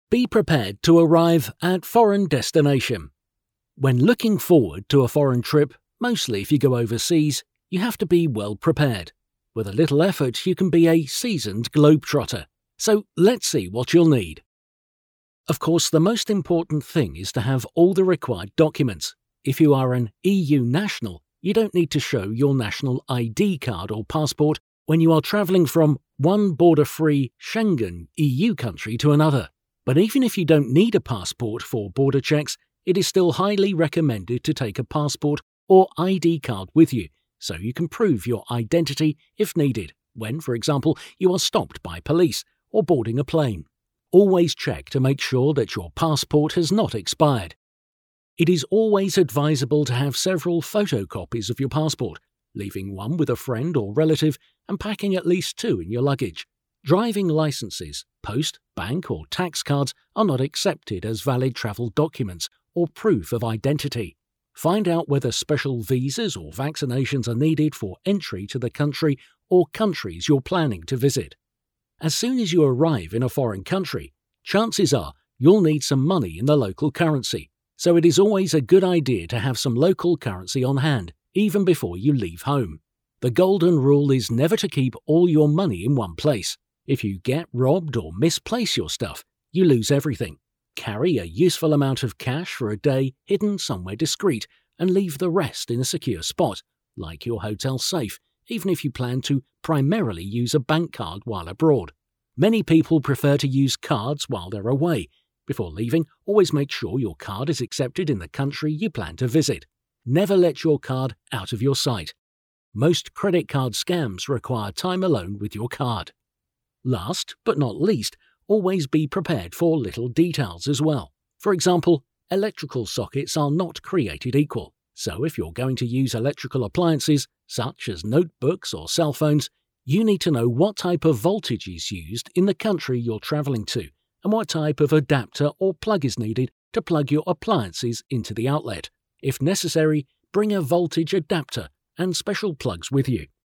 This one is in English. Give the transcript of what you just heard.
Be prepared to arrive at foreign destination. When looking forward to a foreign trip, mostly if you go overseas, you have to be well prepared. With a little effort, you can be a seasoned globetrotter. So let's see what you'll need. Of course, the most important thing is to have all the required documents. If you are an EU national, you don't need to show your national ID card or passport when you are travelling from one border-free Schengen EU country to another. But even if you don't need a passport for border checks, it is still highly recommended to take a passport or ID card with you, so you can prove your identity if needed, when, for example, you are stopped by police or boarding a plane. Always check to make sure that your passport has not expired. It is always advisable to have several photocopies of your passport, leaving one with a friend or relative and packing at least 2 in your luggage. Driving licenses, post, bank or tax cards are not accepted as valid travel documents or proof of identity. Find out whether special visas or vaccinations are needed for entry to the country or countries you're planning to visit. As soon as you arrive in a foreign country, chances are you'll need some money in the local currency, so it is always a good idea to have some local currency on hand, even before you leave home. The golden rule is never to keep all your money in one place. If you get robbed or misplace your stuff, you lose everything. Carry a useful amount of cash for a day hidden somewhere discreet and leave the rest in a secure spot, like your hotel safe, even if you plan to primarily use a bank card while abroad. Many people prefer to use cards while they're away. Before leaving, always make sure your card is accepted in the country you plan to visit. Never let your card out of your sight. Most credit card scams require time alone with your card. Last but not least, always be prepared for little details as well. For example, electrical sockets are not created equal, so if you're going to use electrical appliances, such as notebooks or cell phones, you need to know what type of voltage is used in the country you're travelling to, and what type of adapter or plug is needed to plug your appliances into the outlet. If necessary, bring a voltage adapter and special plugs with you.